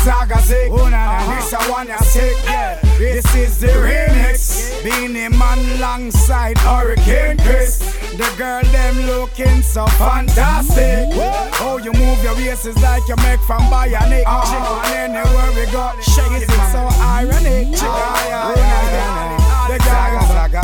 saga sick. This a one ya sick. This is the remix. Beanie Man alongside Hurricane Chris. The girl them looking so fantastic. Oh, you move your waist is like you make from Bionic. And anywhere we go, shake it so ironic. The saga.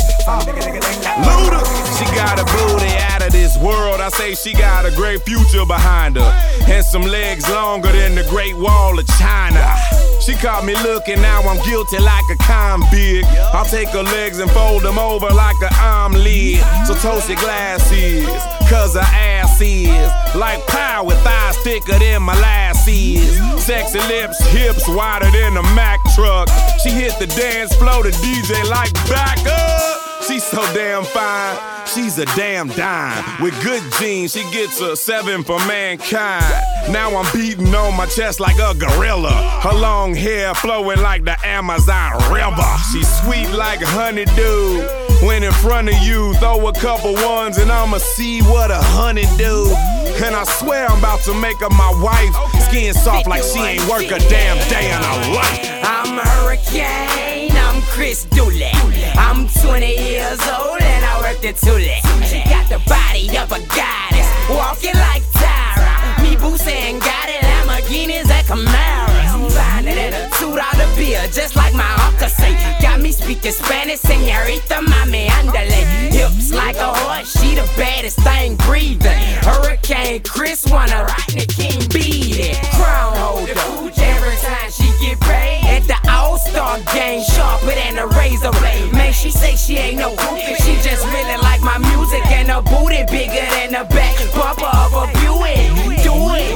Luda, she got a booty out of this world. I say she got a great future behind her, and some legs longer than the Great Wall of China. She caught me looking, now I'm guilty like a convict. I'll take her legs and fold them over like an omelet. So toast your glasses, cause her ass is like pie with thighs thicker than molasses. Sexy lips, hips wider than a Mack truck. She hit the dance floor, the DJ like back up. She's so damn fine, she's a damn dime. With good genes, she gets a 7 for mankind. Now I'm beating on my chest like a gorilla. Her long hair flowing like the Amazon River. She's sweet like honeydew. When in front of you, throw a couple ones and I'ma see what a honey do. And I swear I'm about to make her my wife. Skin soft like she ain't work a damn day in her life. I'm Hurricane, I'm Chris Dooley. I'm 20 years old and I work the Thule. She got the body of a goddess, walking like Tyra. Me Boosie and got it, Lamborghinis and Camaros. I'm finding in a $2 bill, just like my uncle say. Got me speaking Spanish, señorita, mami, andale. Hips like a horse, she the baddest thing breathing. Hurricane Chris wanna ride the King beat it. Crown holder, every time she get paid. At the All-Star game, sharper than a razor blade. Man, she say she ain't no goofy, she just really like my music. And her booty bigger than the back bumper of a Buick. Do it,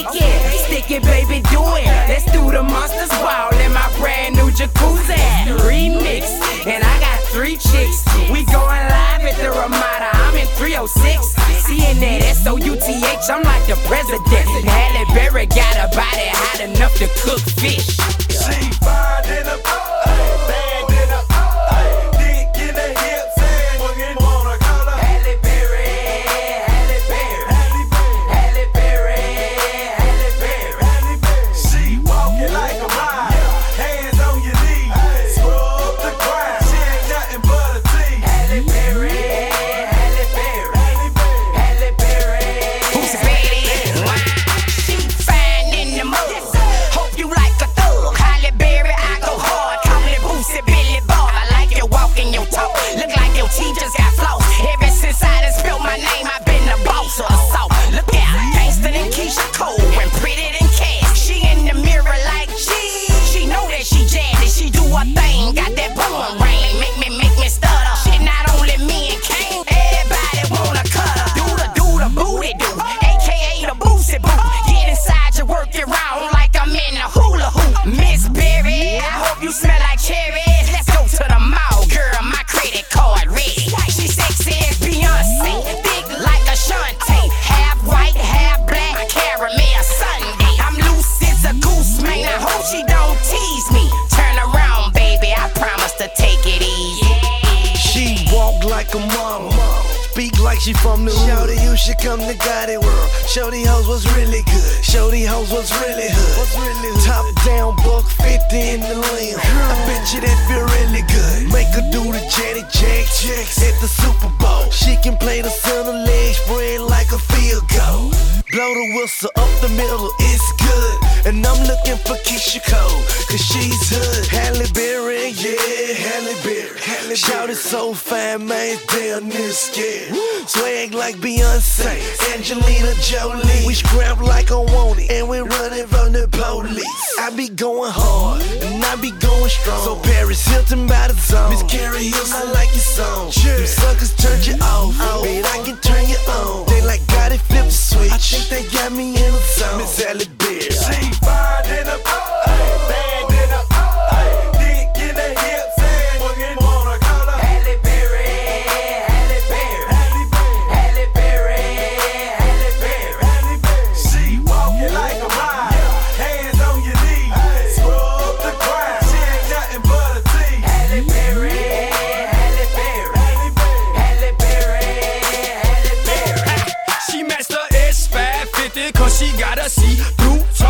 stick it, baby, do it. Let's do the Monsters Ball in my brand new jacuzzi. Remix, and I got 3 chicks. We going live at the Ramada, I'm in 306. CNN, SOUTH, I'm like the president. Halle Berry got a body hot enough to cook fish. She fine in a bad in a dick in the hips and fucking wanna call her Halle Berry, Halle Berry, Halle Berry, Halle Berry. She walking like a mile, hands on your knees, scrub the ground. She ain't nothing but a tease. Halle Berry, Halle Berry, Halle Berry. Who's ready? She fine in the mud. Hope you like a thug. Halle Berry, I go hard. Call it Boosie, Billy Bob. I like your walk and your talk. Look like your teeth just got floss. Ever since I done spilled my name, I've been the boss of the South. Look out, gangster than Keisha Cole and pretty than Cass. She in the mirror like she know that she jazzy. She do her thing, got that boomerang. Make me stutter. She not only me and Kane, everybody wanna cut her. Do the booty do, AKA the Boosie boo. Get inside, you work it round like I'm in a hula hoop. Miss Berry, I hope you smell like cherries. Let's go to the mall, girl, my credit card ready. She sexy as Beyonce, thick like Ashanti. Half white, half black, caramel sundae. I'm loose as a goose, man, I hope she don't tease me. Turn around, baby, I promise to take it easy. She walk like a mama, speak like she from the hood. Shorty, you should come to Gotti World. Shorty hoes was really good. Shorty hoes was really hood. Top down, buck 50 in the limb. I bet you that feel really good. Make her do the Janet Jackson at the Super Bowl. She can play the center leg spread like a field goal. Blow the whistle up the middle, it's good. And I'm looking for Keisha Cole, cause she's hood. Halle Berry, yeah, Halle Berry. Shouted so fine, man, damn near scared. Swag like Beyonce, Angelina Jolie. We scrap like I want it, and we running from the police. I be going hard, and I be going strong. So Paris Hilton by the zone. Miss Carrie Hills, I like your song. Them suckers turned you off, but I can turn you on. They like got it, flip the switch. I think they got me in the zone. Miss Halle Berry. She fine in a bad in a dick in the hips and fucking wanna call her Halle Berry, Halle Berry, Halle Berry, Halle Berry. She walking like a mile, hands on your knees, scrub the ground. She ain't nothing but a tease. Halle Berry, Halle Berry, Halle Berry, Halle Berry. She matched the S550 cause she got a see-through top. She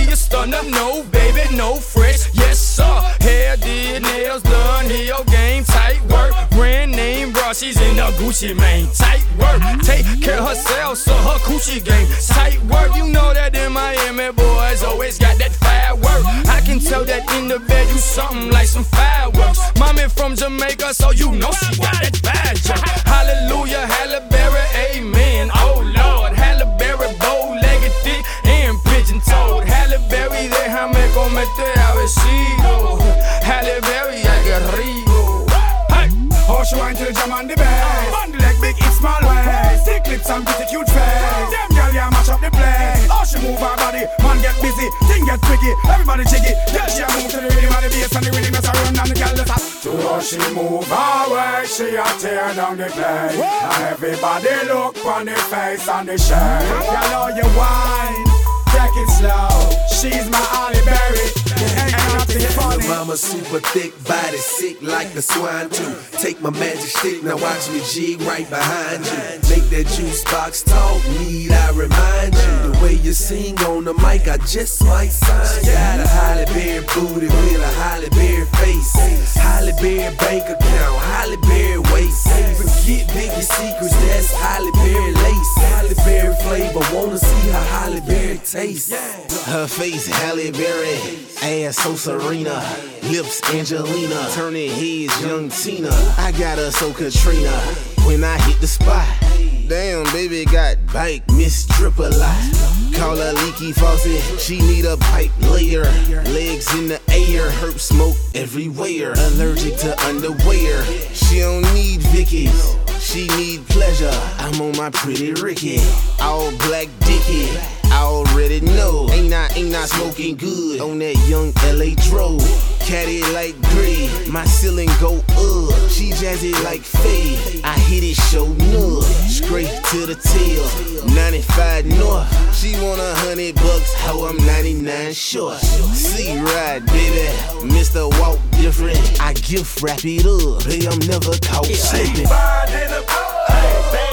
a stunner. No, baby, no fresh. Yes, sir. Hair did, nails done, heel game, tight work. Brand name bra, she's in the Gucci, man. Tight work. Take care of herself, so her coochie game. Tight work. You know that in Miami, boys always got that firework. I can tell that in the bed you something like some fireworks. Mommy from Jamaica, so you know she got that bad jump. Hallelujah, Halle Berry, amen. Oh Lord, Halle Berry, bow-legged, thick and pigeon-toed. Halle Berry, déjame comerte a besito. Halle Berry, I get rico. Hey, oh, she went to the jam on the bass. On the leg, big, it's small waist. Thick lips and pretty cute face. Them girl, yeah, mash up the place. Oh, she move her body, man get busy, thing get tricky, everybody jiggy. Yeah, she a move to the rhythm of the bass and the rhythm that's a run and the girl that's a. To how she move her way, she a tear down the place. And everybody look on the face and the shirt. Girl, how you whine, take it slow. She's my Halle Berry. Ain't nothing funny. Mama super thick, body sick like the swine too. Take my magic stick, now watch me jig right behind you. Make that juice box talk, need I remind you. The way you sing on the mic, I just might sign. Got a Halle Berry booty with a Halle Berry face. Halle Berry bank account, Halle Berry waist. Forget Biggie secrets, that's Halle Berry lace. Halle Berry flavor, wanna see how Halle Berry tastes. Her face Halle Berry, ass so Serena, lips Angelina, turning heads young Tina. I got her so Katrina when I hit the spot. Damn, baby got bike, Miss Drip a lot. Call her leaky faucet, she need a pipe layer. Legs in the air, herb smoke everywhere. Allergic to underwear, she don't need Vickies, she need pleasure. I'm on my pretty Ricky, all black dicky. I already know, ain't I smoking good on that young LA dro. Caddy like gray, my ceiling go up. She jazzy like Faye, I hit it show nub. Straight to the tail, 95 north. She want $100, how I'm 99 short. C-Ride, baby, Mr. Walk different. I gift wrap it up, hey, I'm never caught slipping. Fine in the